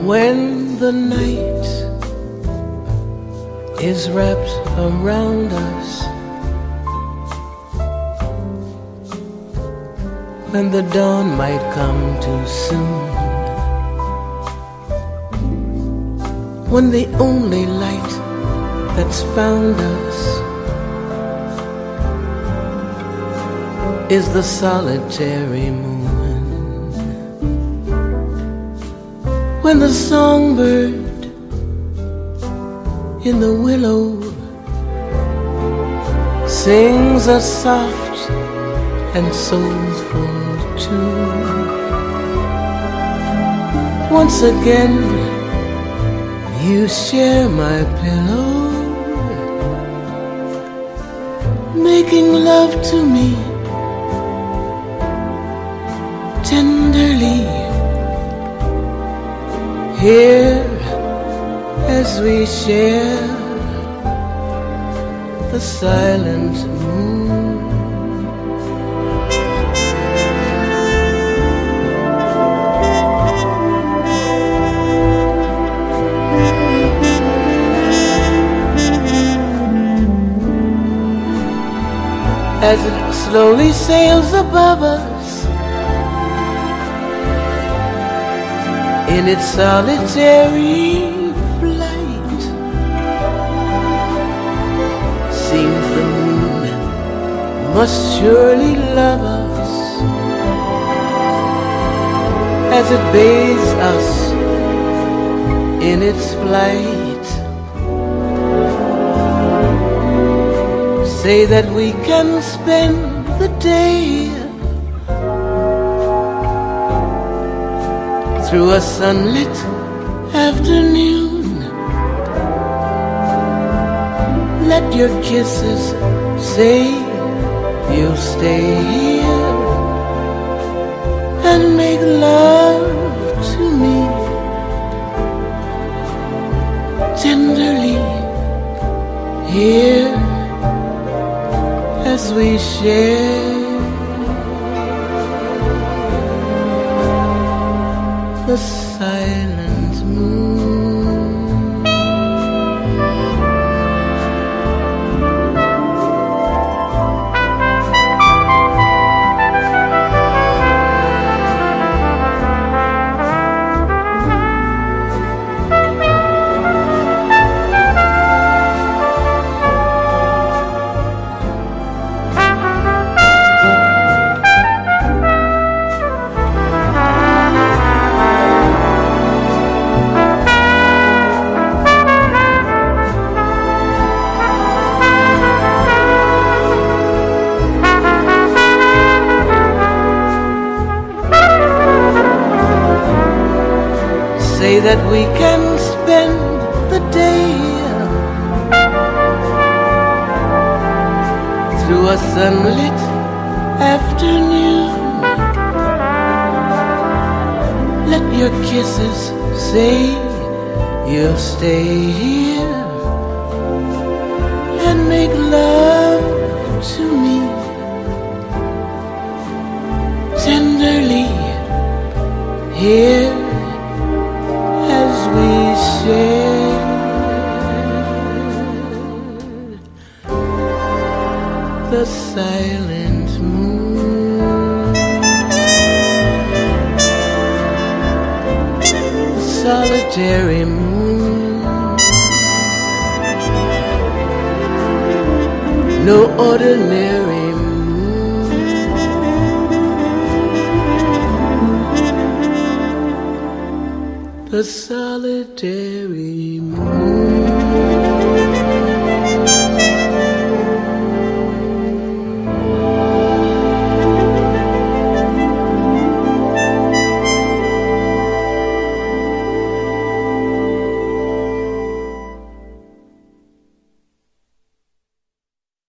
When the night is wrapped around us, when the dawn might come too soon, when the only light that's found us is the solitary moon, when the songbird in the willow sings a soft and soulful tune. Once again you share my pillow, making love to me tenderly. Here as we share the silent moon. As it slowly sails above us in its solitary flight, seems the moon must surely love us as it bathes us in its flight. Say that we can spend the day through a sunlit afternoon. Let your kisses say you'll stay here and make love to me tenderly. Here as we share the silent moon. Say that we can spend the day through a sunlit afternoon. Let your kisses say you'll stay here and make love to me tenderly. Here as we share the silent moon, the solitary moon, no ordinary moon, the solitary moon.